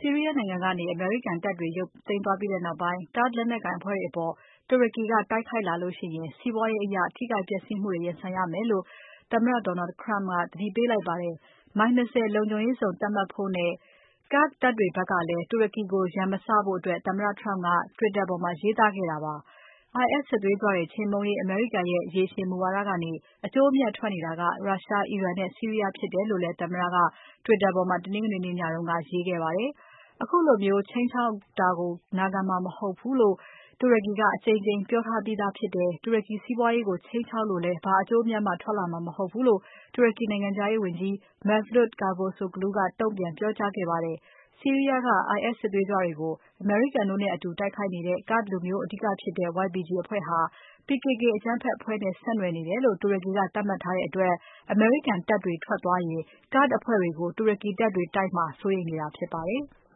ီးရီးယားနိုင်ငံကနေ အမေရိကန်တပ်တွေရုပ်သိမ်းသွားပြီးနောက်ပိုင်း Kurd လက်နက်ကိုင်အဖွဲ့တွေအပေါ် တူရကီကတိုက်ခိုက်လာလို့ရှိရင် စီးပွားရေးအရ ထိခိုက်ပျက်စီးမှုတွေရင်ဆိုင်ရမယ်လို့ သမ္မတ Donald Trump ကသတိပေးလိုက်ပါတယ်။ မိုင် ၂၀ လုံခြုံရေးဇုံသတ်မှတ်ဖို့နဲ့ Kurd တပ်တွေဖက်ကလည်း တူရကီကို ရန်မစဖို့ သမ္မတ Trump က Twitter ပေါ်မှာရေးသားခဲ့တာပါ။ IS စစ်သွေးကြွတွေခြေမှုန်းရေး အမေရိကန်ရဲ့ ရေရှည်မူဝါဒကနေ အကျိုးအမြတ်ထွက်နေတာက ရုရှား၊ အီရန်နဲ့ ဆီးရီးယားဖြစ်တယ်လို့လည်း သမ္မတက Twitter ပေါ်မှာ တနင်္ဂနွေနေ့ညက ရေးခဲ့ပါတယ်။ ခုလိုခြိမ်းခြောက်တာကို နာခံမှာမဟုတ်ဘူးလို့ တူရကီက အကြိမ်ကြိမ်ပြောထားပြီးသားဖြစ်တယ်။ တူရကီစီးပွားရေးကို ခြိမ်းခြောက်လို့လည်း ဘာအကျိုးအမြတ်မှ ထွက်လာမှာမဟုတ်ဘူးလို့ တူရကီနိုင်ငံခြားရေးဝန်ကြီး Mevlut Cavusoglu ကတုံ့ပြန်ပြောကြားခဲ့ပါတယ်။ ဆီးရီးယားက IS စစ်သွေးကြွတွေကို အမေရိကန်တို့နဲ့အတူတိုက်ခိုက်နေတဲ့ Kurd လူမျိုးအဓိကဖြစ်တဲ့ YPG အဖွဲ့ဟာ PKK အကြမ်းဖက်အဖွဲ့နဲ့ ဆက်နွယ်နေတယ်လို့ တူရကီကသတ်မှတ်ထားတဲ့အတွက် အမေရိကန်တပ်တွေထွက်သွားရင် Kurd အဖွဲ့တွေကို တူရကီတပ်တွေတိုက်မှာ စိုးရိမ်နေတာဖြစ်ပါတယ်။